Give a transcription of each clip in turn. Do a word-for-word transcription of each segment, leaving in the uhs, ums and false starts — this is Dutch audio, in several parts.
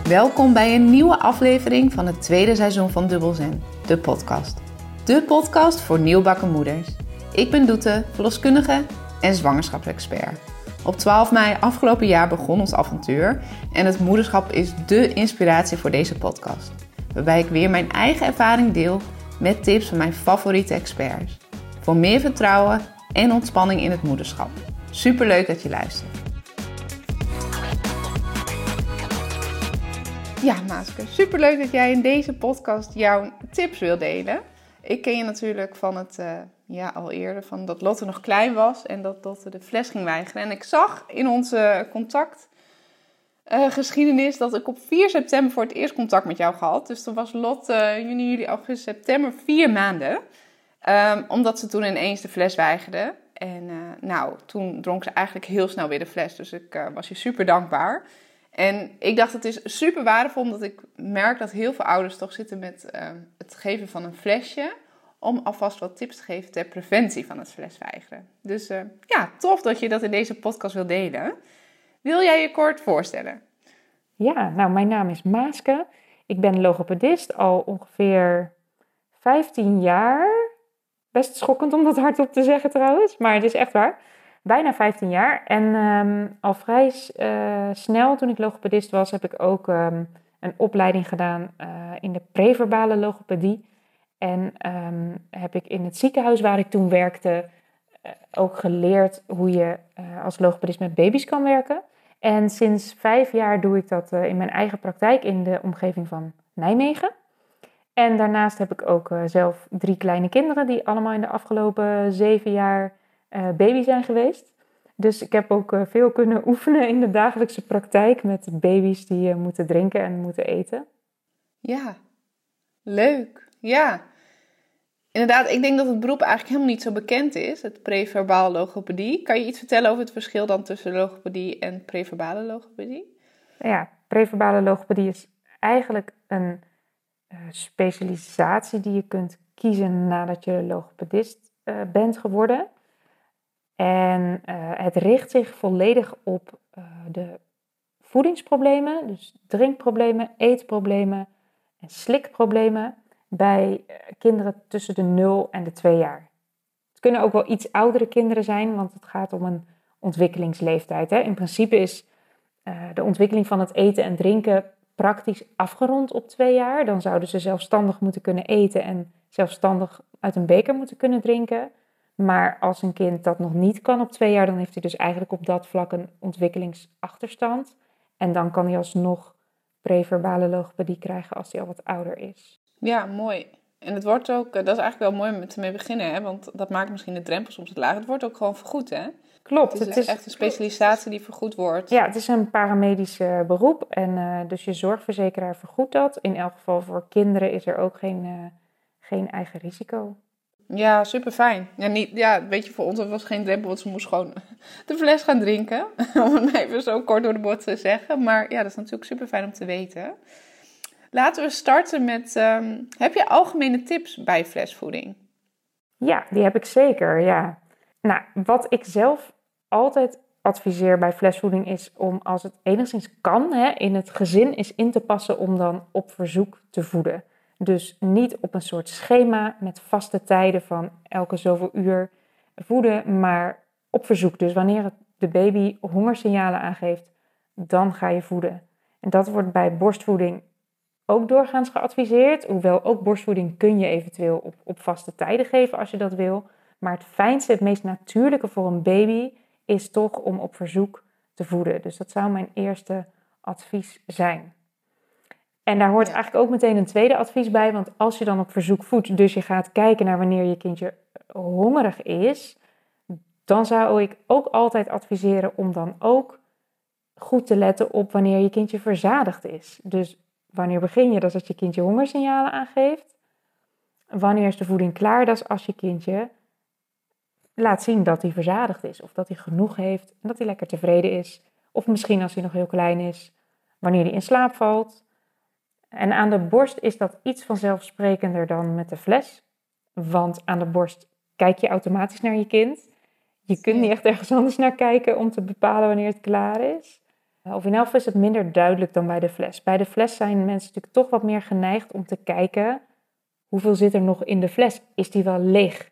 Welkom bij een nieuwe aflevering van het tweede seizoen van Dubbelzen, de podcast. De podcast voor nieuwbakken moeders. Ik ben Doete, verloskundige en zwangerschapsexpert. Op twaalf mei afgelopen jaar begon ons avontuur en het moederschap is dé inspiratie voor deze podcast. Waarbij ik weer mijn eigen ervaring deel met tips van mijn favoriete experts. Voor meer vertrouwen en ontspanning in het moederschap. Superleuk dat je luistert. Ja, Maaske, superleuk dat jij in deze podcast jouw tips wil delen. Ik ken je natuurlijk van het, uh, ja, al eerder, van dat Lotte nog klein was en dat Lotte de fles ging weigeren. En ik zag in onze contactgeschiedenis uh, dat ik op vier september voor het eerst contact met jou gehad. Dus toen was Lotte uh, juni, juli, augustus, september, vier maanden. Um, omdat ze toen ineens de fles weigerde. En uh, nou, toen dronk ze eigenlijk heel snel weer de fles. Dus ik uh, was je super dankbaar. En ik dacht, het is super waardevol, omdat ik merk dat heel veel ouders toch zitten met uh, het geven van een flesje, om alvast wat tips te geven ter preventie van het flesweigeren. Dus uh, ja, tof dat je dat in deze podcast wil delen. Wil jij je kort voorstellen? Ja, nou, mijn naam is Maaske. Ik ben logopedist al ongeveer vijftien jaar. Best schokkend om dat hardop te zeggen trouwens, maar het is echt waar. Bijna vijftien jaar. En um, al vrij uh, snel, toen ik logopedist was, heb ik ook um, een opleiding gedaan uh, in de preverbale logopedie. En um, heb ik in het ziekenhuis waar ik toen werkte uh, ook geleerd hoe je uh, als logopedist met baby's kan werken. En sinds vijf jaar doe ik dat uh, in mijn eigen praktijk in de omgeving van Nijmegen. En daarnaast heb ik ook uh, zelf drie kleine kinderen die allemaal in de afgelopen zeven jaar Uh, baby zijn geweest. Dus ik heb ook uh, veel kunnen oefenen in de dagelijkse praktijk met baby's die uh, moeten drinken en moeten eten. Ja, leuk. Ja, inderdaad, ik denk dat het beroep eigenlijk helemaal niet zo bekend is, het preverbale logopedie. Kan je iets vertellen over het verschil dan tussen logopedie en preverbale logopedie? Ja, preverbale logopedie is eigenlijk een uh, specialisatie die je kunt kiezen nadat je logopedist uh, bent geworden. En uh, het richt zich volledig op uh, de voedingsproblemen, dus drinkproblemen, eetproblemen en slikproblemen bij uh, kinderen tussen de nul en de twee jaar. Het kunnen ook wel iets oudere kinderen zijn, want het gaat om een ontwikkelingsleeftijd. Hè. In principe is uh, de ontwikkeling van het eten en drinken praktisch afgerond op twee jaar. Dan zouden ze zelfstandig moeten kunnen eten en zelfstandig uit een beker moeten kunnen drinken. Maar als een kind dat nog niet kan op twee jaar, dan heeft hij dus eigenlijk op dat vlak een ontwikkelingsachterstand. En dan kan hij alsnog preverbale logopedie krijgen als hij al wat ouder is. Ja, mooi. En het wordt ook, dat is eigenlijk wel mooi om te mee beginnen, hè? Want dat maakt misschien de drempel soms wat lager. Het wordt ook gewoon vergoed, hè? Klopt. Het is, het is echt een specialisatie die vergoed wordt. Ja, het is een paramedisch uh, beroep en uh, dus je zorgverzekeraar vergoedt dat. In elk geval voor kinderen is er ook geen, uh, geen eigen risico. Ja, super fijn. Ja, niet, ja, weet je, voor ons was geen drempel, want ze moest gewoon de fles gaan drinken. Om het maar even zo kort door de bocht te zeggen. Maar ja, dat is natuurlijk super fijn om te weten. Laten we starten met, um, heb je algemene tips bij flesvoeding? Ja, die heb ik zeker, ja. Nou, wat ik zelf altijd adviseer bij flesvoeding is om, als het enigszins kan, hè, in het gezin is in te passen om dan op verzoek te voeden. Dus niet op een soort schema met vaste tijden van elke zoveel uur voeden, maar op verzoek. Dus wanneer de baby hongersignalen aangeeft, dan ga je voeden. En dat wordt bij borstvoeding ook doorgaans geadviseerd. Hoewel ook borstvoeding kun je eventueel op, op vaste tijden geven als je dat wil. Maar het fijnste, het meest natuurlijke voor een baby is toch om op verzoek te voeden. Dus dat zou mijn eerste advies zijn. En daar hoort ja. eigenlijk ook meteen een tweede advies bij. Want als je dan op verzoek voedt, dus je gaat kijken naar wanneer je kindje hongerig is, dan zou ik ook altijd adviseren om dan ook goed te letten op wanneer je kindje verzadigd is. Dus wanneer begin je? Dat is als je kindje hongersignalen aangeeft. Wanneer is de voeding klaar? Dat is als je kindje laat zien dat hij verzadigd is. Of dat hij genoeg heeft en dat hij lekker tevreden is. Of misschien als hij nog heel klein is, wanneer hij in slaap valt. En aan de borst is dat iets vanzelfsprekender dan met de fles. Want aan de borst kijk je automatisch naar je kind. Je kunt niet echt ergens anders naar kijken om te bepalen wanneer het klaar is. Of in elk geval is het minder duidelijk dan bij de fles. Bij de fles zijn mensen natuurlijk toch wat meer geneigd om te kijken hoeveel zit er nog in de fles. Is die wel leeg?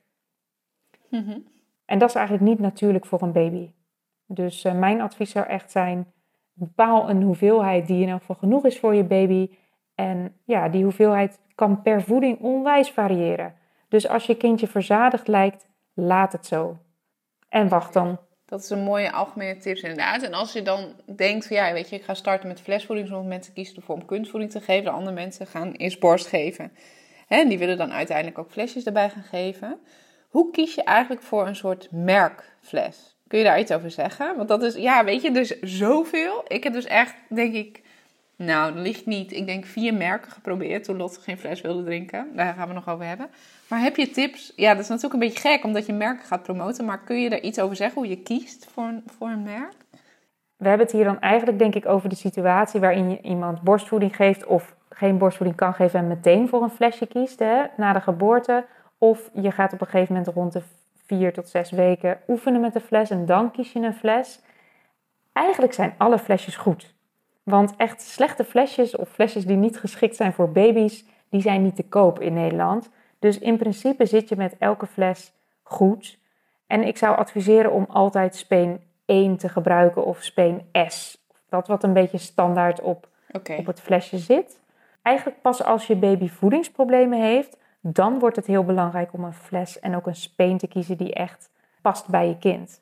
Mm-hmm. En dat is eigenlijk niet natuurlijk voor een baby. Dus uh, mijn advies zou echt zijn, bepaal een hoeveelheid die in elk geval genoeg is voor je baby. En ja, die hoeveelheid kan per voeding onwijs variëren. Dus als je kindje verzadigd lijkt, laat het zo. En wacht dan. Dat is een mooie algemene tips inderdaad. En als je dan denkt van ja, weet je, ik ga starten met flesvoeding. Sommige mensen kiezen ervoor om kunstvoeding te geven. De andere mensen gaan eerst borst geven. Hè, en die willen dan uiteindelijk ook flesjes erbij gaan geven. Hoe kies je eigenlijk voor een soort merkfles? Kun je daar iets over zeggen? Want dat is, ja, weet je, dus zoveel. Ik heb dus echt, denk ik, nou, dat ligt niet. Ik denk vier merken geprobeerd toen Lotte geen fles wilde drinken. Daar gaan we nog over hebben. Maar heb je tips? Ja, dat is natuurlijk een beetje gek omdat je merken gaat promoten. Maar kun je daar iets over zeggen hoe je kiest voor een, voor een merk? We hebben het hier dan eigenlijk denk ik over de situatie waarin je iemand borstvoeding geeft of geen borstvoeding kan geven en meteen voor een flesje kiest, hè, na de geboorte. Of je gaat op een gegeven moment rond de vier tot zes weken oefenen met de fles en dan kies je een fles. Eigenlijk zijn alle flesjes goed. Want echt slechte flesjes of flesjes die niet geschikt zijn voor baby's, die zijn niet te koop in Nederland. Dus in principe zit je met elke fles goed. En ik zou adviseren om altijd speen één te gebruiken of speen S. Dat wat een beetje standaard op, okay. op het flesje zit. Eigenlijk pas als je baby voedingsproblemen heeft, dan wordt het heel belangrijk om een fles en ook een speen te kiezen die echt past bij je kind.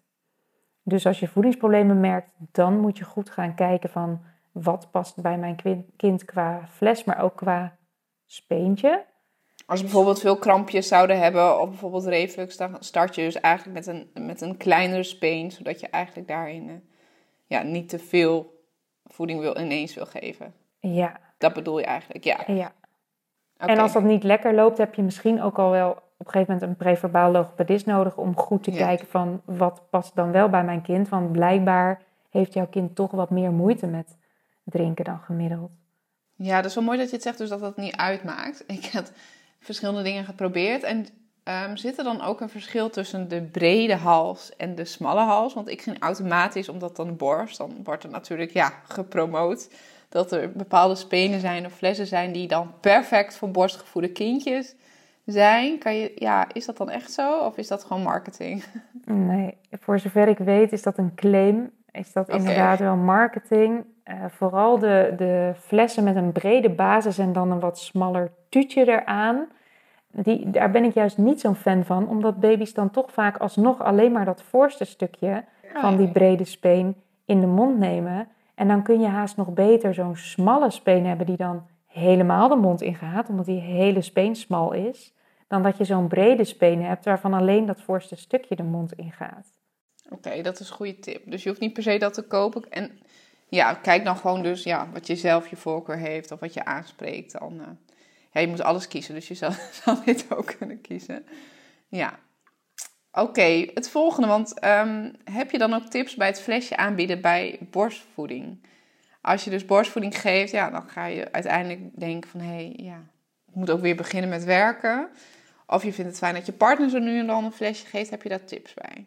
Dus als je voedingsproblemen merkt, dan moet je goed gaan kijken van wat past bij mijn kind qua fles, maar ook qua speentje. Als je bijvoorbeeld veel krampjes zouden hebben of bijvoorbeeld reflux, dan start je dus eigenlijk met een, met een kleinere speen, zodat je eigenlijk daarin uh, ja, niet te veel voeding wil, ineens wil geven. Ja. Dat bedoel je eigenlijk, ja. Ja. Okay. En als dat niet lekker loopt, heb je misschien ook al wel op een gegeven moment een preverbaal logopedist nodig om goed te ja. kijken van wat past dan wel bij mijn kind. Want blijkbaar heeft jouw kind toch wat meer moeite met drinken dan gemiddeld. Ja, dat is wel mooi dat je het zegt, dus dat dat niet uitmaakt. Ik heb verschillende dingen geprobeerd. En um, zit er dan ook een verschil tussen de brede hals en de smalle hals? Want ik ging automatisch, omdat dan borst, dan wordt er natuurlijk ja, gepromoot dat er bepaalde spenen zijn of flessen zijn die dan perfect voor borstgevoede kindjes zijn. Kan je, ja, is dat dan echt zo of is dat gewoon marketing? Nee, voor zover ik weet is dat een claim. Is dat okay. inderdaad wel marketing. Uh, vooral de, de flessen met een brede basis en dan een wat smaller tuutje eraan. Die, daar ben ik juist niet zo'n fan van. Omdat baby's dan toch vaak alsnog alleen maar dat voorste stukje van die brede speen in de mond nemen. En dan kun je haast nog beter zo'n smalle speen hebben die dan helemaal de mond ingaat. Omdat die hele speen smal is. Dan dat je zo'n brede speen hebt waarvan alleen dat voorste stukje de mond ingaat. Oké, okay, dat is een goede tip. Dus je hoeft niet per se dat te kopen. En ja, kijk dan gewoon dus ja, wat je zelf je voorkeur heeft of wat je aanspreekt. Dan, uh, ja, je moet alles kiezen, dus je zal, zal dit ook kunnen kiezen. Ja. Oké, okay, het volgende. Want um, heb je dan ook tips bij het flesje aanbieden bij borstvoeding? Als je dus borstvoeding geeft, ja, dan ga je uiteindelijk denken van... hé, hey, ja, ik moet ook weer beginnen met werken. Of je vindt het fijn dat je partner zo nu en dan een flesje geeft. Heb je daar tips bij?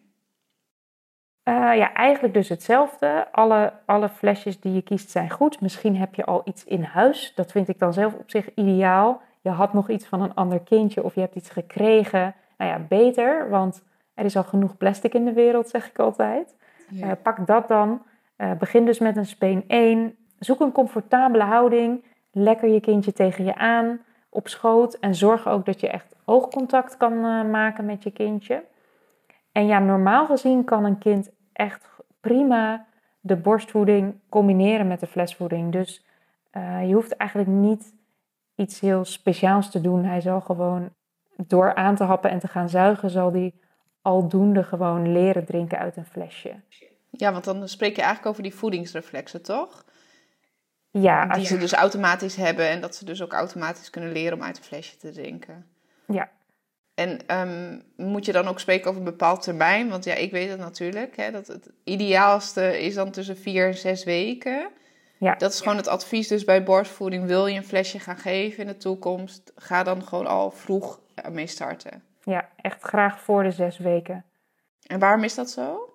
Uh, ja, eigenlijk dus hetzelfde. Alle, alle flesjes die je kiest zijn goed. Misschien heb je al iets in huis. Dat vind ik dan zelf op zich ideaal. Je had nog iets van een ander kindje of je hebt iets gekregen. Nou ja, beter, want er is al genoeg plastic in de wereld, zeg ik altijd. Ja. Uh, pak dat dan. Uh, begin dus met een speen één. Zoek een comfortabele houding. Lekker je kindje tegen je aan, op schoot. En zorg ook dat je echt oogcontact kan uh, maken met je kindje. En ja, normaal gezien kan een kind echt prima de borstvoeding combineren met de flesvoeding. Dus uh, je hoeft eigenlijk niet iets heel speciaals te doen. Hij zal gewoon door aan te happen en te gaan zuigen, zal hij aldoende gewoon leren drinken uit een flesje. Ja, want dan spreek je eigenlijk over die voedingsreflexen, toch? Ja. Die je... ze dus automatisch hebben en dat ze dus ook automatisch kunnen leren om uit een flesje te drinken. Ja. En um, moet je dan ook spreken over een bepaald termijn? Want ja, ik weet het natuurlijk. Hè, dat het ideaalste is dan tussen vier en zes weken. Ja. Dat is gewoon het advies dus bij borstvoeding. Wil je een flesje gaan geven in de toekomst? Ga dan gewoon al vroeg mee starten. Ja, echt graag voor de zes weken. En waarom is dat zo?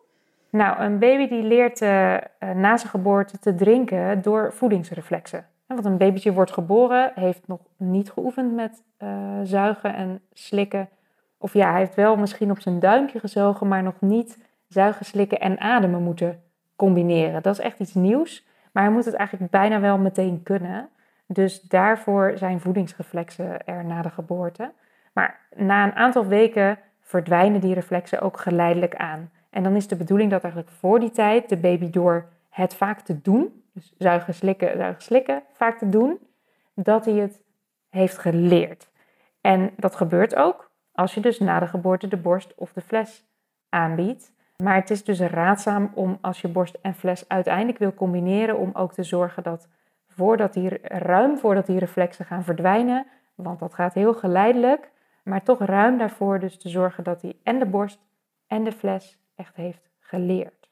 Nou, een baby die leert uh, uh, na zijn geboorte te drinken door voedingsreflexen. Want een babytje wordt geboren, heeft nog niet geoefend met uh, zuigen en slikken. Of ja, hij heeft wel misschien op zijn duimpje gezogen, maar nog niet zuigen, slikken en ademen moeten combineren. Dat is echt iets nieuws, maar hij moet het eigenlijk bijna wel meteen kunnen. Dus daarvoor zijn voedingsreflexen er na de geboorte. Maar na een aantal weken verdwijnen die reflexen ook geleidelijk aan. En dan is de bedoeling dat eigenlijk voor die tijd de baby door het vaak te doen, dus zuigen, slikken, zuigen, slikken, vaak te doen, dat hij het heeft geleerd. En dat gebeurt ook als je dus na de geboorte de borst of de fles aanbiedt. Maar het is dus raadzaam om als je borst en fles uiteindelijk wil combineren, om ook te zorgen dat voordat die, ruim voordat die reflexen gaan verdwijnen, want dat gaat heel geleidelijk, maar toch ruim daarvoor dus te zorgen dat hij en de borst en de fles echt heeft geleerd.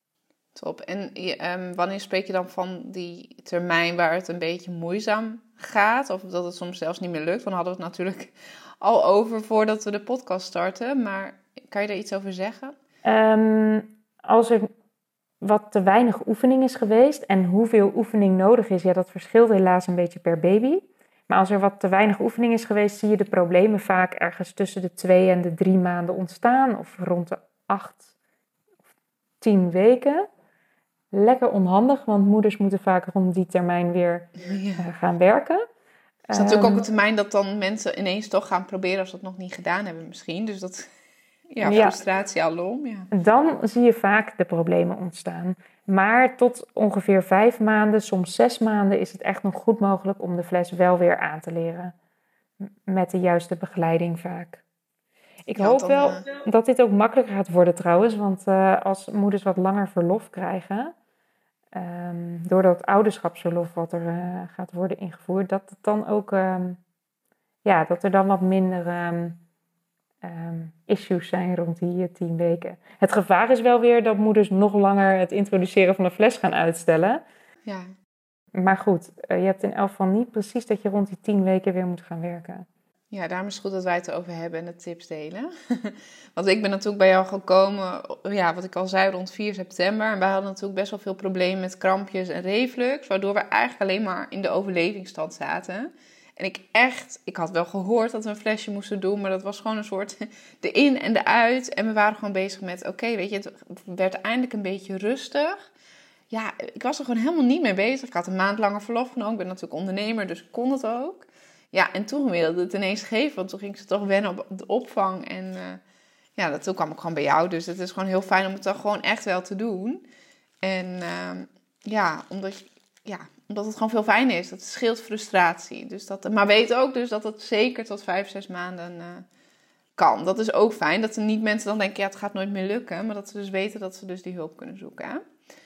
Top. En um, wanneer spreek je dan van die termijn waar het een beetje moeizaam gaat? Of dat het soms zelfs niet meer lukt? Dan hadden we het natuurlijk al over voordat we de podcast starten. Maar kan je daar iets over zeggen? Um, als er wat te weinig oefening is geweest en hoeveel oefening nodig is, ja, dat verschilt helaas een beetje per baby. Maar als er wat te weinig oefening is geweest, zie je de problemen vaak ergens tussen de twee en de drie maanden ontstaan. Of rond de acht of tien weken. Lekker onhandig, want moeders moeten vaak rond die termijn weer ja. uh, gaan werken. Het is um, natuurlijk ook een termijn dat dan mensen ineens toch gaan proberen als ze dat nog niet gedaan hebben misschien. Dus dat, ja, frustratie ja. alom. Ja. Dan zie je vaak de problemen ontstaan. Maar tot ongeveer vijf maanden, soms zes maanden, is het echt nog goed mogelijk om de fles wel weer aan te leren. Met de juiste begeleiding vaak. Ik ja, hoop dan, wel uh... dat dit ook makkelijker gaat worden trouwens. Want uh, als moeders wat langer verlof krijgen, um, doordat het ouderschapsverlof wat er uh, gaat worden ingevoerd, dat het dan ook, um, ja, dat er dan wat minder um, um, issues zijn rond die uh, tien weken. Het gevaar is wel weer dat moeders nog langer het introduceren van de fles gaan uitstellen. Ja. Maar goed, uh, je hebt in elk geval niet precies dat je rond die tien weken weer moet gaan werken. Ja, daarom is het goed dat wij het erover hebben en de tips delen. Want ik ben natuurlijk bij jou gekomen, ja, wat ik al zei, rond vier september. En wij hadden natuurlijk best wel veel problemen met krampjes en reflux. Waardoor we eigenlijk alleen maar in de overlevingsstand zaten. En ik echt, ik had wel gehoord dat we een flesje moesten doen. Maar dat was gewoon een soort de in en de uit. En we waren gewoon bezig met, oké, okay, weet je, het werd eindelijk een beetje rustig. Ja, ik was er gewoon helemaal niet mee bezig. Ik had een maand langer verlof genomen. Ik ben natuurlijk ondernemer, dus ik kon het ook. Ja, en toen wilde het ineens geven, want toen ging ze toch wennen op de opvang. En uh, ja, dat, toen kwam ik gewoon bij jou. Dus het is gewoon heel fijn om het dan gewoon echt wel te doen. En uh, ja, omdat, je, ja, omdat het gewoon veel fijner is. Dat scheelt frustratie. Dus dat, maar weet ook dus dat het zeker tot vijf, zes maanden uh, kan. Dat is ook fijn, dat er niet mensen dan denken, ja, het gaat nooit meer lukken. Maar dat ze dus weten dat ze dus die hulp kunnen zoeken. Hè?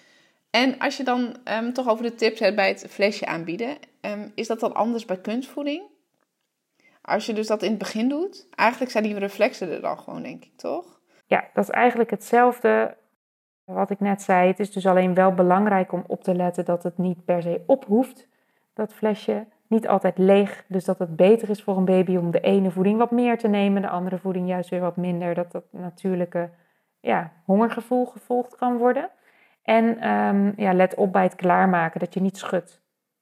En als je dan um, toch over de tips hebt bij het flesje aanbieden, um, is dat dan anders bij kunstvoeding? Als je dus dat in het begin doet, eigenlijk zijn die reflexen er dan gewoon, denk ik, toch? Ja, dat is eigenlijk hetzelfde wat ik net zei. Het is dus alleen wel belangrijk om op te letten dat het niet per se op hoeft, dat flesje. Niet altijd leeg, dus dat het beter is voor een baby om de ene voeding wat meer te nemen, de andere voeding juist weer wat minder. Dat dat natuurlijke ja, hongergevoel gevolgd kan worden. En um, ja, let op bij het klaarmaken, dat je niet schudt,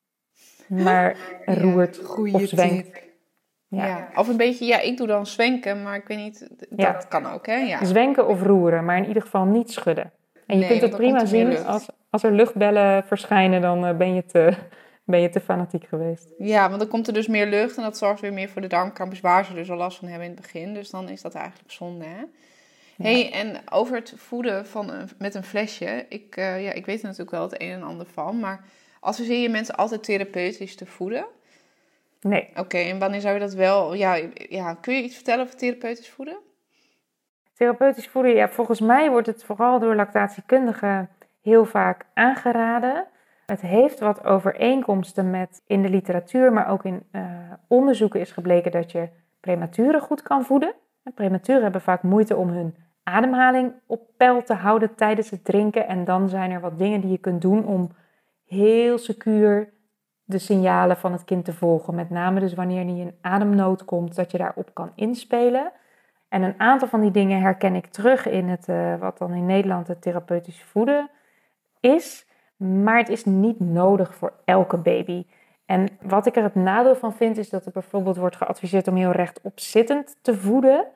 maar roert ja, of zwenkt. Tip. Ja. ja, of een beetje, ja, ik doe dan zwenken, maar ik weet niet, dat ja. kan ook, hè? Ja. Zwenken of roeren, maar in ieder geval niet schudden. En je nee, kunt het prima zien, als, als er luchtbellen verschijnen, dan uh, ben, je te, ben je te fanatiek geweest. Ja, want dan komt er dus meer lucht en dat zorgt weer meer voor de darmkrampjes, waar ze dus al last van hebben in het begin. Dus dan is dat eigenlijk zonde, hè? Ja. Hey, en over het voeden van een, met een flesje, ik, uh, ja, ik weet er natuurlijk wel het een en ander van, maar adviseer je mensen altijd therapeutisch te voeden? Nee. Oké, okay, en wanneer zou je dat wel... Ja, ja, kun je iets vertellen over therapeutisch voeden? Therapeutisch voeden, ja, volgens mij wordt het vooral door lactatiekundigen heel vaak aangeraden. Het heeft wat overeenkomsten met in de literatuur, maar ook in uh, onderzoeken is gebleken dat je prematuren goed kan voeden. Prematuren hebben vaak moeite om hun ademhaling op peil te houden tijdens het drinken. En dan zijn er wat dingen die je kunt doen om heel secuur de signalen van het kind te volgen. Met name dus wanneer hij in ademnood komt, dat je daarop kan inspelen. En een aantal van die dingen herken ik terug in het, uh, wat dan in Nederland het therapeutisch voeden is. Maar het is niet nodig voor elke baby. En wat ik er het nadeel van vind, is dat er bijvoorbeeld wordt geadviseerd om heel rechtop zittend te voeden.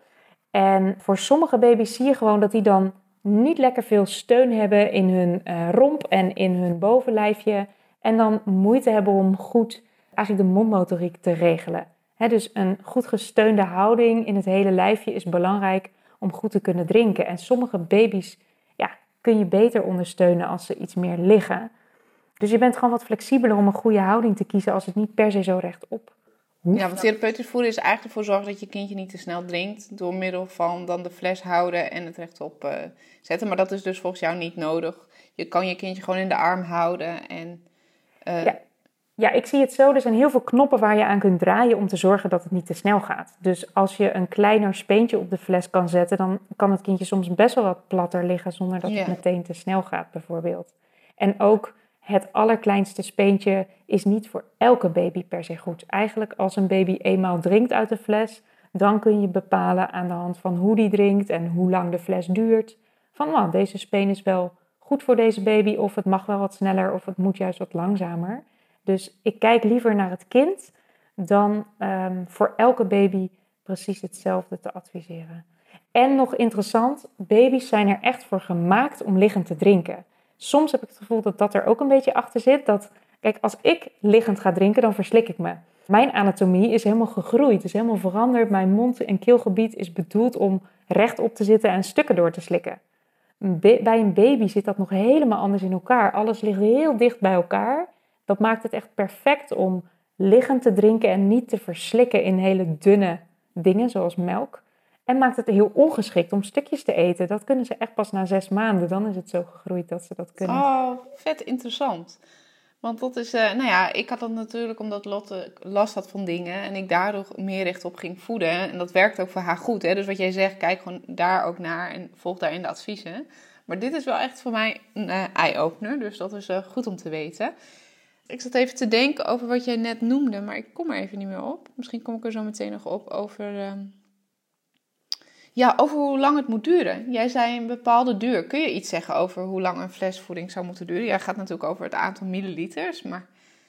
En voor sommige baby's zie je gewoon dat die dan niet lekker veel steun hebben in hun uh, romp en in hun bovenlijfje. En dan moeite hebben om goed eigenlijk de mondmotoriek te regelen. He, dus een goed gesteunde houding in het hele lijfje is belangrijk om goed te kunnen drinken. En sommige baby's ja, kun je beter ondersteunen als ze iets meer liggen. Dus je bent gewoon wat flexibeler om een goede houding te kiezen als het niet per se zo rechtop hoeft. Ja, want therapeutisch voeden is eigenlijk ervoor zorgen dat je kindje niet te snel drinkt door middel van dan de fles houden en het rechtop uh, zetten. Maar dat is dus volgens jou niet nodig. Je kan je kindje gewoon in de arm houden en... Uh... Ja. Ja, ik zie het zo. Er zijn heel veel knoppen waar je aan kunt draaien om te zorgen dat het niet te snel gaat. Dus als je een kleiner speentje op de fles kan zetten, dan kan het kindje soms best wel wat platter liggen zonder dat het Ja. meteen te snel gaat bijvoorbeeld. En ook het allerkleinste speentje is niet voor elke baby per se goed. Eigenlijk als een baby eenmaal drinkt uit de fles, dan kun je bepalen aan de hand van hoe die drinkt en hoe lang de fles duurt. Van nou, deze speen is wel goed voor deze baby of het mag wel wat sneller of het moet juist wat langzamer. Dus ik kijk liever naar het kind dan um, voor elke baby precies hetzelfde te adviseren. En nog interessant, baby's zijn er echt voor gemaakt om liggend te drinken. Soms heb ik het gevoel dat dat er ook een beetje achter zit. Dat, kijk, als ik liggend ga drinken, dan verslik ik me. Mijn anatomie is helemaal gegroeid, is helemaal veranderd. Mijn mond- en keelgebied is bedoeld om rechtop te zitten en stukken door te slikken. Bij een baby zit dat nog helemaal anders in elkaar. Alles ligt heel dicht bij elkaar. Dat maakt het echt perfect om liggend te drinken en niet te verslikken in hele dunne dingen zoals melk. En maakt het heel ongeschikt om stukjes te eten. Dat kunnen ze echt pas na zes maanden. Dan is het zo gegroeid dat ze dat kunnen. Oh, vet interessant. Want dat is, uh, nou ja, ik had dat natuurlijk omdat Lotte last had van dingen. En ik daardoor meer rechtop ging voeden. En dat werkt ook voor haar goed. Hè? Dus wat jij zegt, kijk gewoon daar ook naar en volg daarin de adviezen. Maar dit is wel echt voor mij een uh, eye-opener. Dus dat is uh, goed om te weten. Ik zat even te denken over wat jij net noemde, maar ik kom er even niet meer op. Misschien kom ik er zo meteen nog op over, uh, ja, over hoe lang het moet duren. Jij zei een bepaalde duur. Kun je iets zeggen over hoe lang een fles voeding zou moeten duren? Jij gaat natuurlijk over het aantal milliliters, maar...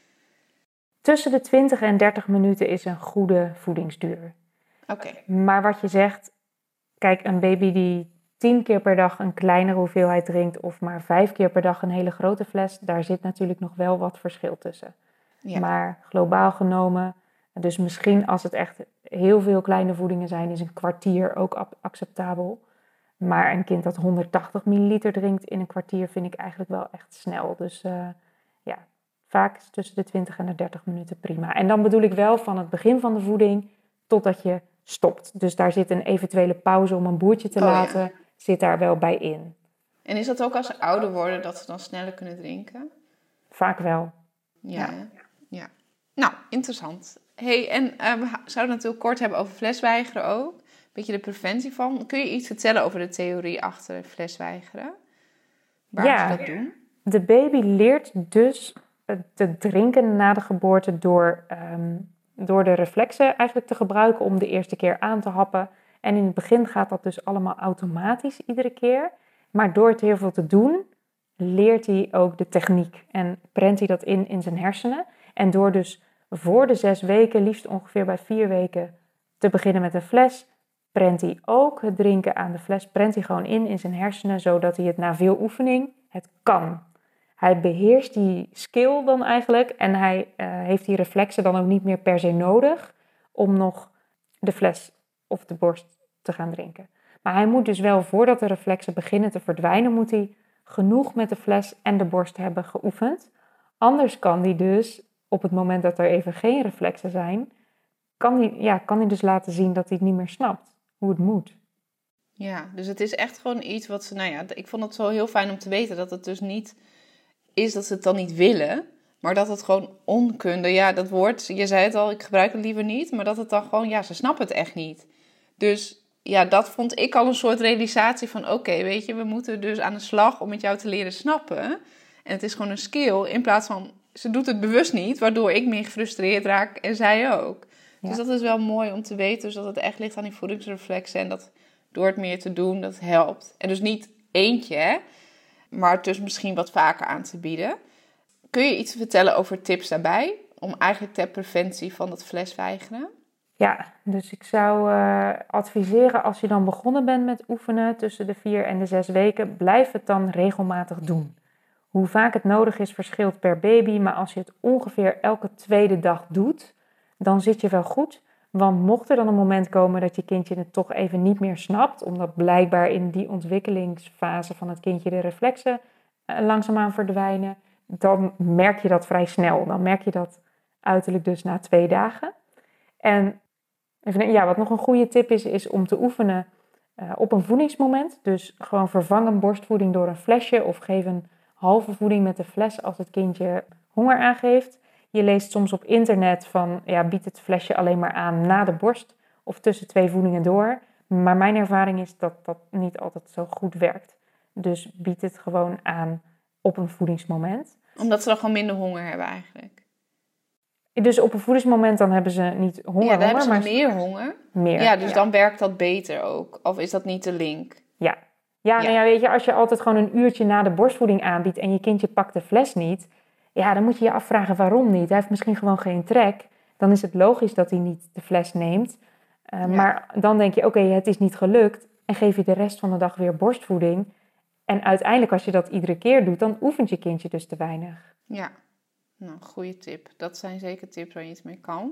Tussen de twintig en dertig minuten is een goede voedingsduur. Oké. Okay. Maar wat je zegt, kijk, een baby die tien keer per dag een kleinere hoeveelheid drinkt of maar vijf keer per dag een hele grote fles, daar zit natuurlijk nog wel wat verschil tussen. Ja. Maar globaal genomen, dus misschien als het echt heel veel kleine voedingen zijn, is een kwartier ook acceptabel. Maar een kind dat honderdtachtig milliliter drinkt in een kwartier vind ik eigenlijk wel echt snel. Dus uh, ja, vaak is tussen de twintig en de dertig minuten prima. En dan bedoel ik wel van het begin van de voeding totdat je stopt. Dus daar zit een eventuele pauze om een boertje te oh, laten, ja. zit daar wel bij in. En is dat ook als ze ouder worden dat ze dan sneller kunnen drinken? Vaak wel. Ja, ja. ja. Nou, interessant. Hey, en uh, we zouden het natuurlijk kort hebben over flesweigeren ook. Een beetje de preventie van. Kun je iets vertellen over de theorie achter flesweigeren? Waarom ja, ze dat doen? De baby leert dus te drinken na de geboorte door, um, door de reflexen eigenlijk te gebruiken om de eerste keer aan te happen. En in het begin gaat dat dus allemaal automatisch iedere keer. Maar door het heel veel te doen, leert hij ook de techniek. En prent hij dat in in zijn hersenen. En door dus voor de zes weken, liefst ongeveer bij vier weken, te beginnen met een fles, prent hij ook het drinken aan de fles, prent hij gewoon in in zijn hersenen, zodat hij het na veel oefening het kan. Hij beheerst die skill dan eigenlijk en hij uh, heeft die reflexen dan ook niet meer per se nodig om nog de fles of de borst te gaan drinken. Maar hij moet dus wel, voordat de reflexen beginnen te verdwijnen, moet hij genoeg met de fles en de borst hebben geoefend. Anders kan hij dus, op het moment dat er even geen reflexen zijn, kan hij, ja, kan hij dus laten zien dat hij het niet meer snapt, hoe het moet. Ja, dus het is echt gewoon iets wat ze, nou ja, ik vond het zo heel fijn om te weten dat het dus niet is dat ze het dan niet willen, maar dat het gewoon onkunde, ja, dat woord, je zei het al, ik gebruik het liever niet, maar dat het dan gewoon, ja, ze snappen het echt niet. Dus ja, dat vond ik al een soort realisatie van, oké, okay, weet je, we moeten dus aan de slag om met jou te leren snappen. En het is gewoon een skill, in plaats van, ze doet het bewust niet, waardoor ik meer gefrustreerd raak en zij ook. Dus dat is wel mooi om te weten. Dus dat het echt ligt aan die voedingsreflexen. En dat door het meer te doen, dat helpt. En dus niet eentje, hè, maar het dus misschien wat vaker aan te bieden. Kun je iets vertellen over tips daarbij? Om eigenlijk ter preventie van dat flesweigeren? Ja, dus ik zou uh, adviseren als je dan begonnen bent met oefenen tussen de vier en de zes weken, blijf het dan regelmatig doen. Hoe vaak het nodig is verschilt per baby, maar als je het ongeveer elke tweede dag doet, dan zit je wel goed. Want mocht er dan een moment komen dat je kindje het toch even niet meer snapt, omdat blijkbaar in die ontwikkelingsfase van het kindje de reflexen uh, langzaamaan verdwijnen, dan merk je dat vrij snel. Dan merk je dat uiterlijk dus na twee dagen. En ja, wat nog een goede tip is, is om te oefenen uh, op een voedingsmoment. Dus gewoon vervangen borstvoeding door een flesje of geef een halve voeding met de fles als het kindje honger aangeeft. Je leest soms op internet van, ja, biedt het flesje alleen maar aan na de borst of tussen twee voedingen door. Maar mijn ervaring is dat dat niet altijd zo goed werkt. Dus bied het gewoon aan op een voedingsmoment. Omdat ze dan gewoon minder honger hebben eigenlijk. Dus op een voedingsmoment dan hebben ze niet honger, ja, dan honger, hebben ze maar meer honger. Meer. Ja, dus ja. dan werkt dat beter ook. Of is dat niet de link? Ja. Ja, nou ja, weet je, als je altijd gewoon een uurtje na de borstvoeding aanbiedt en je kindje pakt de fles niet, ja, dan moet je je afvragen waarom niet. Hij heeft misschien gewoon geen trek. Dan is het logisch dat hij niet de fles neemt. Uh, ja. Maar dan denk je, oké, okay, het is niet gelukt en geef je de rest van de dag weer borstvoeding. En uiteindelijk, als je dat iedere keer doet, dan oefent je kindje dus te weinig. Ja, nou, goede tip. Dat zijn zeker tips waar je iets mee kan.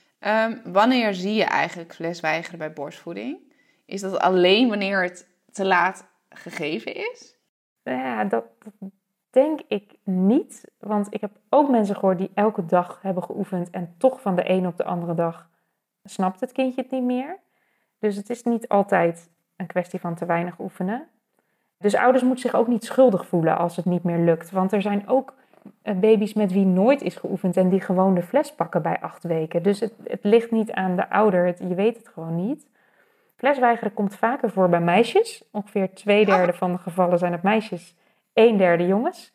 Um, wanneer zie je eigenlijk flesweigeren bij borstvoeding? Is dat alleen wanneer het te laat gegeven is? Ja, dat, dat denk ik niet. Want ik heb ook mensen gehoord die elke dag hebben geoefend en toch van de ene op de andere dag snapt het kindje het niet meer. Dus het is niet altijd een kwestie van te weinig oefenen. Dus ouders moeten zich ook niet schuldig voelen als het niet meer lukt. Want er zijn ook baby's met wie nooit is geoefend en die gewoon de fles pakken bij acht weken. Dus het, het ligt niet aan de ouder, het, je weet het gewoon niet. Flesweigeren komt vaker voor bij meisjes. Ongeveer twee derde van de gevallen zijn het meisjes, een derde jongens.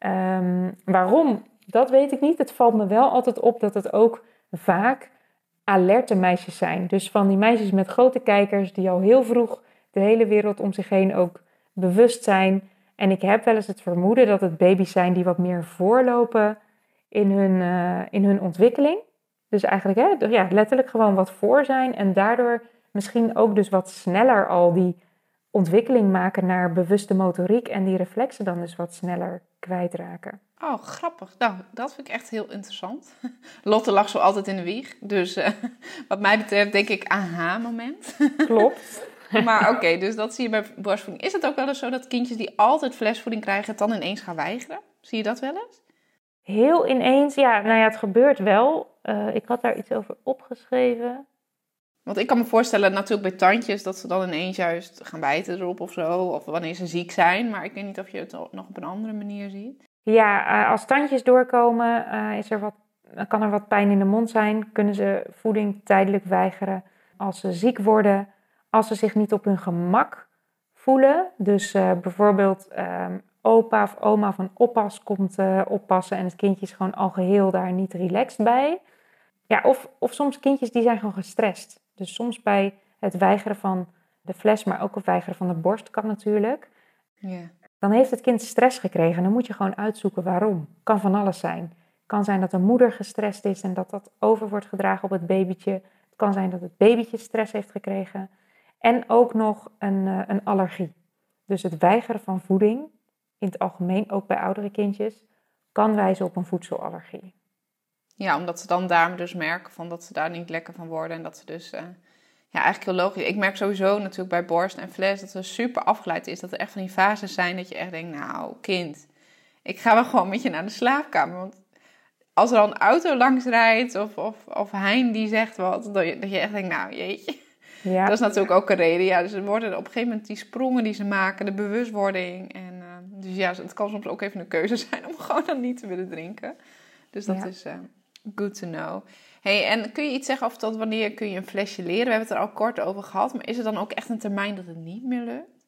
Um, waarom? Dat weet ik niet. Het valt me wel altijd op dat het ook vaak alerte meisjes zijn. Dus van die meisjes met grote kijkers die al heel vroeg de hele wereld om zich heen ook bewust zijn. En ik heb wel eens het vermoeden dat het baby's zijn die wat meer voorlopen in hun, uh, in hun ontwikkeling. Dus eigenlijk hè, ja, letterlijk gewoon wat voor zijn en daardoor misschien ook dus wat sneller al die ontwikkeling maken naar bewuste motoriek en die reflexen dan dus wat sneller kwijtraken. Oh, grappig. Nou, dat vind ik echt heel interessant. Lotte lag zo altijd in de wieg. Dus uh, wat mij betreft denk ik aha-moment. Klopt. Maar oké, okay, dus dat zie je bij borstvoeding. Is het ook wel eens zo dat kindjes die altijd flesvoeding krijgen het dan ineens gaan weigeren? Zie je dat wel eens? Heel ineens, ja. Nou ja, het gebeurt wel. Uh, ik had daar iets over opgeschreven. Want ik kan me voorstellen natuurlijk bij tandjes dat ze dan ineens juist gaan bijten erop of zo. Of wanneer ze ziek zijn. Maar ik weet niet of je het nog op een andere manier ziet. Ja, als tandjes doorkomen uh, is er wat, kan er wat pijn in de mond zijn. Kunnen ze voeding tijdelijk weigeren. Als ze ziek worden, als ze zich niet op hun gemak voelen. Dus uh, bijvoorbeeld uh, opa of oma of een oppas komt uh, oppassen en het kindje is gewoon al geheel daar niet relaxed bij. Ja, of, of soms kindjes die zijn gewoon gestrest. Dus soms bij het weigeren van de fles, maar ook het weigeren van de borst kan natuurlijk. Yeah. Dan heeft het kind stress gekregen. Dan moet je gewoon uitzoeken waarom. Kan van alles zijn. Het kan zijn dat de moeder gestrest is en dat dat over wordt gedragen op het babytje. Het kan zijn dat het babytje stress heeft gekregen. En ook nog een, uh, een allergie. Dus het weigeren van voeding, in het algemeen ook bij oudere kindjes, kan wijzen op een voedselallergie. Ja, omdat ze dan daarom dus merken van dat ze daar niet lekker van worden. En dat ze dus, uh, ja, eigenlijk heel logisch. Ik merk sowieso natuurlijk bij borst en fles dat het super afgeleid is. Dat er echt van die fases zijn dat je echt denkt, nou kind, ik ga wel gewoon met je naar de slaapkamer. Want als er al een auto langs rijdt of, of, of Hein die zegt wat, dat je, dat je echt denkt, nou jeetje. Ja. Dat is natuurlijk ook een reden. Ja, dus er worden op een gegeven moment die sprongen die ze maken, de bewustwording. En, uh, dus ja, het kan soms ook even een keuze zijn om gewoon dan niet te willen drinken. Dus dat ja. is uh, good to know. Hey, en kun je iets zeggen of tot wanneer kun je een flesje leren? We hebben het er al kort over gehad, maar is er dan ook echt een termijn dat het niet meer lukt?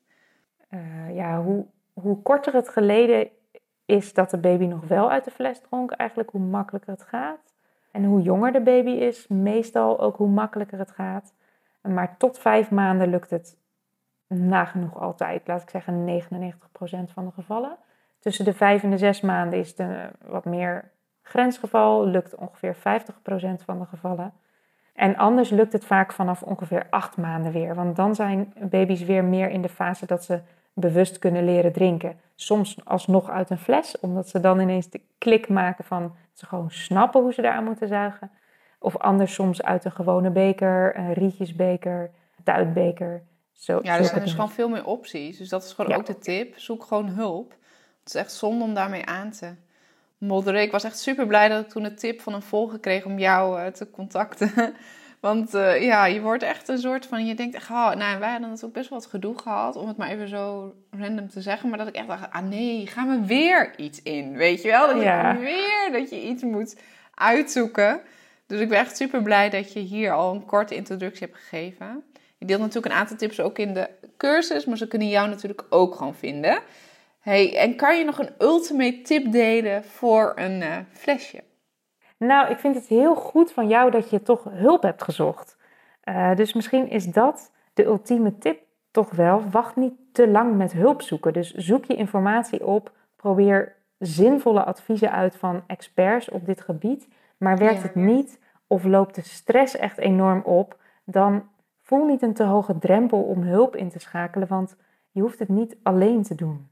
Uh, ja, hoe, hoe korter het geleden is dat de baby nog wel uit de fles dronk, eigenlijk hoe makkelijker het gaat. En hoe jonger de baby is, meestal ook hoe makkelijker het gaat. Maar tot vijf maanden lukt het nagenoeg altijd, laat ik zeggen negenennegentig procent van de gevallen. Tussen de vijf en de zes maanden is het een wat meer grensgeval, lukt ongeveer vijftig procent van de gevallen. En anders lukt het vaak vanaf ongeveer acht maanden weer. Want dan zijn baby's weer meer in de fase dat ze bewust kunnen leren drinken. Soms alsnog uit een fles, omdat ze dan ineens de klik maken van ze gewoon snappen hoe ze daaraan moeten zuigen. Of anders soms uit een gewone beker, een rietjesbeker, tuitbeker. Zo, ja, er zijn dus gewoon veel meer opties. Dus dat is gewoon ja. ook de tip. Zoek gewoon hulp. Het is echt zonde om daarmee aan te modderen. Ik was echt super blij dat ik toen een tip van een volger kreeg om jou uh, te contacten. Want uh, ja, je wordt echt een soort van... Je denkt echt, oh, nou, wij hadden natuurlijk best wel wat gedoe gehad. Om het maar even zo random te zeggen. Maar dat ik echt dacht, ah nee, gaan we weer iets in. Weet je wel? Dat je ja. weer dat je iets moet uitzoeken. Dus ik ben echt super blij dat je hier al een korte introductie hebt gegeven. Je deelt natuurlijk een aantal tips ook in de cursus. Maar ze kunnen jou natuurlijk ook gewoon vinden. Hey, en kan je nog een ultimate tip delen voor een uh, flesje? Nou, ik vind het heel goed van jou dat je toch hulp hebt gezocht. Uh, dus misschien is dat de ultieme tip toch wel. Wacht niet te lang met hulp zoeken. Dus zoek je informatie op. Probeer zinvolle adviezen uit van experts op dit gebied. Maar werkt ja. het niet of loopt de stress echt enorm op, dan voel niet een te hoge drempel om hulp in te schakelen. Want je hoeft het niet alleen te doen.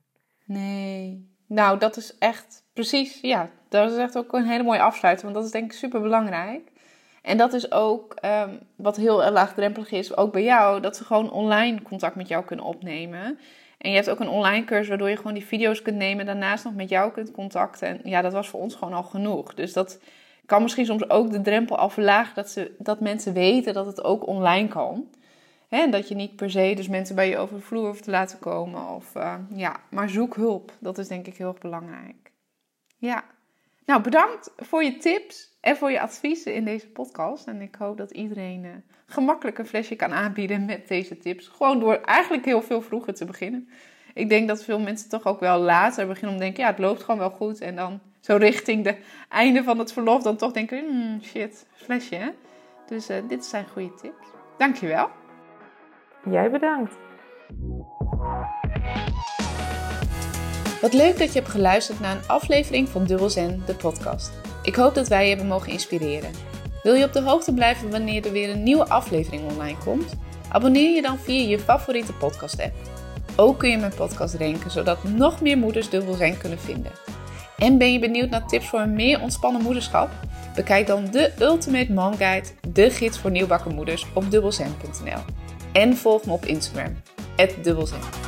Nee, nou dat is echt precies, ja, dat is echt ook een hele mooie afsluiting, want dat is denk ik super belangrijk. En dat is ook um, wat heel laagdrempelig is, ook bij jou, dat ze gewoon online contact met jou kunnen opnemen. En je hebt ook een online cursus waardoor je gewoon die video's kunt nemen, daarnaast nog met jou kunt contacten. En ja, dat was voor ons gewoon al genoeg. Dus dat kan misschien soms ook de drempel al verlagen dat, ze, dat mensen weten dat het ook online kan. Hè, en dat je niet per se dus mensen bij je over de vloer hoeft te laten komen. Of, uh, ja, maar zoek hulp. Dat is denk ik heel erg belangrijk. Ja. Nou, bedankt voor je tips en voor je adviezen in deze podcast. En ik hoop dat iedereen uh, gemakkelijk een flesje kan aanbieden met deze tips. Gewoon door eigenlijk heel veel vroeger te beginnen. Ik denk dat veel mensen toch ook wel later beginnen om te denken, ja, het loopt gewoon wel goed. En dan zo richting de einde van het verlof dan toch denken, hmm, shit, flesje hè. Dus uh, dit zijn goede tips. Dankjewel. Jij bedankt. Wat leuk dat je hebt geluisterd naar een aflevering van Dubbel Zen, de podcast. Ik hoop dat wij je hebben mogen inspireren. Wil je op de hoogte blijven wanneer er weer een nieuwe aflevering online komt? Abonneer je dan via je favoriete podcast app. Ook kun je mijn podcast ranken, zodat nog meer moeders Dubbel Zen kunnen vinden. En ben je benieuwd naar tips voor een meer ontspannen moederschap? Bekijk dan de Ultimate Mom Guide, de gids voor nieuwbakken moeders op dubbelzen punt n l. En volg me op Instagram, at dubbelzen.